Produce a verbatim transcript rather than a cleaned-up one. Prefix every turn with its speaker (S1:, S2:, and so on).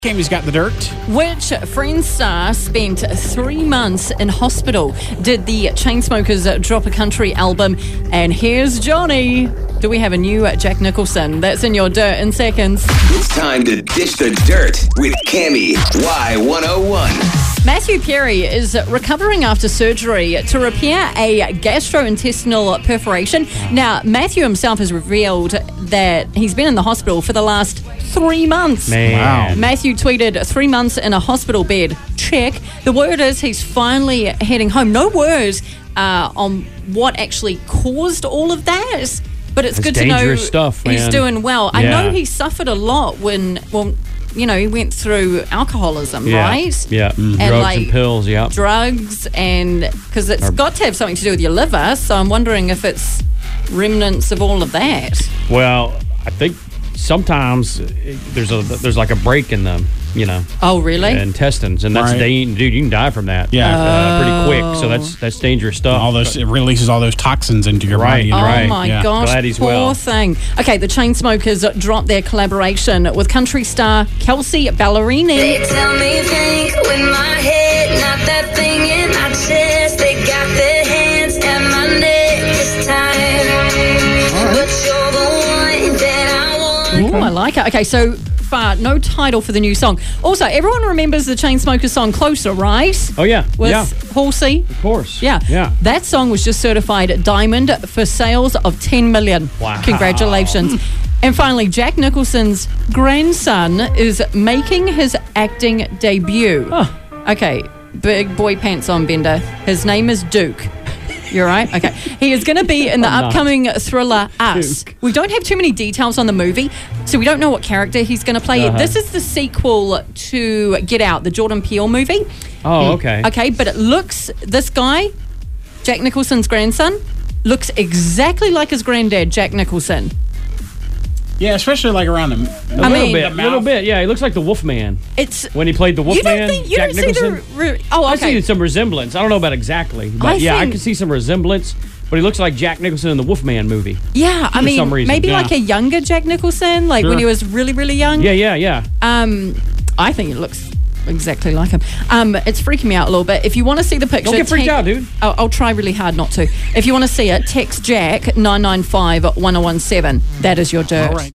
S1: Cammy's got the dirt.
S2: Which Friends star spent three months in hospital? Did the Chainsmokers drop a country album? And here's Johnny. Do we have a new Jack Nicholson? That's in your dirt in seconds.
S3: It's time to dish the dirt with Cammy, Y one oh one.
S2: Matthew Perry is recovering after surgery to repair a gastrointestinal perforation. Now, Matthew himself has revealed that he's been in the hospital for the last three months.
S4: Man.
S1: Wow.
S2: Matthew tweeted, three months in a hospital bed. Check. The word is he's finally heading home. No word uh, on what actually caused all of that, but it's
S4: That's
S2: good to know
S4: dangerous stuff,
S2: he's
S4: man.
S2: doing well. I
S4: Yeah.
S2: know he suffered a lot when, well, you know, he went through alcoholism,
S4: Yeah.
S2: right?
S4: Yeah. Mm.
S2: And
S4: Drugs
S2: like,
S4: and pills, yeah.
S2: Drugs, and because it's
S4: Or-
S2: got to have something to do with your liver, so I'm wondering if it's remnants of all of that.
S4: Well, I think sometimes it, there's a there's like a break in the, you know,
S2: Oh, really?
S4: intestines, and that's
S1: Right.
S4: da- dude, you can die from that.
S1: Yeah.
S4: uh, pretty quick. So that's that's dangerous stuff.
S1: All those it releases all those toxins into your
S4: Right.
S1: body.
S2: Oh
S4: Right.
S2: my
S1: Yeah.
S2: gosh,
S4: Glad he's
S2: poor
S4: well.
S2: thing. Okay, the Chainsmokers dropped their collaboration with country star Kelsey Ballerini.
S5: They tell me think with my head, not that thing in my chest. They got their hands at my neck this time. But you're the one that I want.
S2: Ooh, I like it. Okay, so far, no title for the new song. Also, everyone remembers the Chainsmokers song Closer, right?
S4: Oh yeah,
S2: With
S4: yeah,
S2: Halsey.
S4: of course.
S2: Yeah.
S4: yeah.
S2: That song was just certified diamond for sales of ten million.
S4: Wow.
S2: Congratulations. And finally, Jack Nicholson's grandson is making his acting debut.
S4: Huh.
S2: Okay, big boy pants on, Bender. His name is Duke. You're right? Okay. He is going to be in the
S4: I'm not.
S2: upcoming thriller Us.
S4: Duke.
S2: We don't have too many details on the movie, so we don't know what character he's going to play.
S4: Uh-huh.
S2: This is the sequel to Get Out, the Jordan Peele movie.
S4: Oh, okay.
S2: Okay, but it looks, this guy, Jack Nicholson's grandson, looks exactly like his granddad, Jack Nicholson.
S1: Yeah, especially like around the.
S4: A
S2: I
S4: little
S2: mean-
S4: bit, a
S1: The
S4: little
S1: mouth.
S4: bit. Yeah, he looks like the Wolfman
S2: It's
S4: when he played the
S2: you don't
S4: Wolfman.
S2: think you
S4: Jack
S2: don't see
S4: Nicholson.
S2: the re- oh
S4: I
S2: okay
S4: see some resemblance. I don't know about exactly, but
S2: I
S4: yeah, I
S2: think-
S4: can see some resemblance. But he looks like Jack Nicholson in the Wolfman movie.
S2: yeah I
S4: for
S2: mean
S4: some reason,
S2: maybe
S4: yeah.
S2: like a younger Jack Nicholson, like when
S1: Sure.
S2: he was really really young.
S4: Yeah, yeah, yeah.
S2: Um, I think it looks exactly like him. Um, it's freaking me out a little bit. If you want to see the picture,
S4: Don't get freaked
S2: te-
S4: out, dude.
S2: I'll, I'll try really hard not to. If you want to see it, text Jack nine nine five one oh one seven. That is your dirt.
S1: All right.